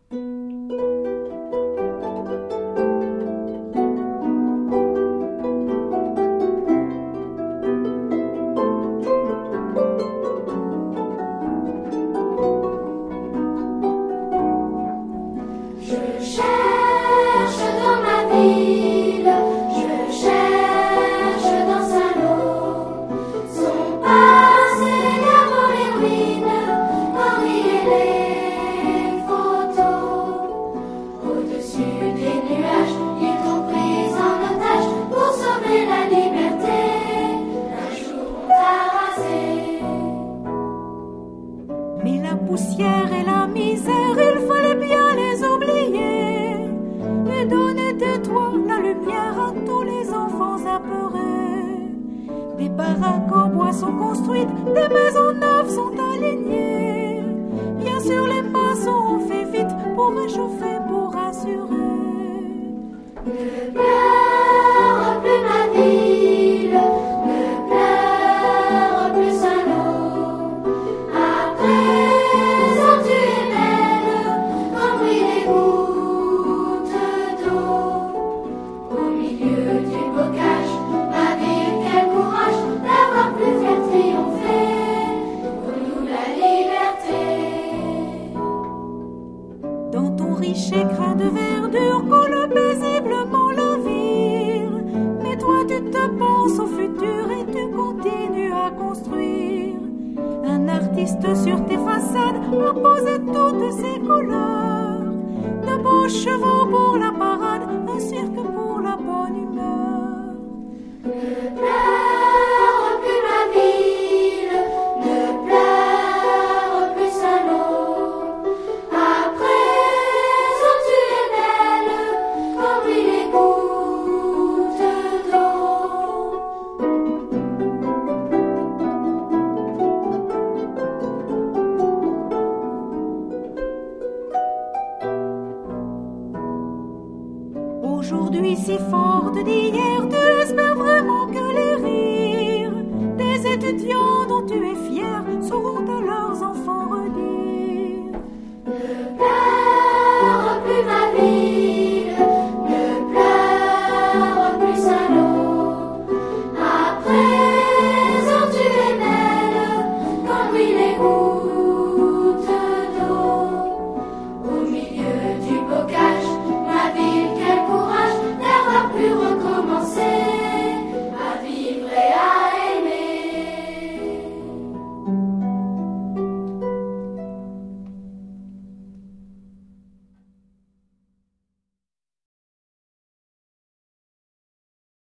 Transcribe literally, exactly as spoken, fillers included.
Mais la poussière et la misère, il fallait bien les oublier et donner des toits, la lumière à tous les enfants apeurés. Des baraques en bois sont construites, des maisons neuves sont alignées. Bien sûr, les maçons ont fait vite pour réchauffer, pour assurer. Ne pleure plus ma ville, ne pleure plus Saint-Lô. À présent tu es belle, comme brillent les gouttes d'eau. Au milieu du bocage, ma ville, quel courage d'avoir pu faire triompher pour nous la liberté. Dans ton riche écrin de verdure coule paisiblement la ville. Mais toi tu te penses au futur et tu continues à construire. Un artiste sur tes façades a posé toutes ses couleurs. De beaux chevaux pour la parade, un cirque pour la bonne humeur. Ne pleure plus ma ville, ne pleure plus Saint-Lô. À présent tu es belle, comme brillent les gouttes d'eau. Aujourd'hui si forte d'hier, tu espères vraiment que les rires des étudiants dont tu es fier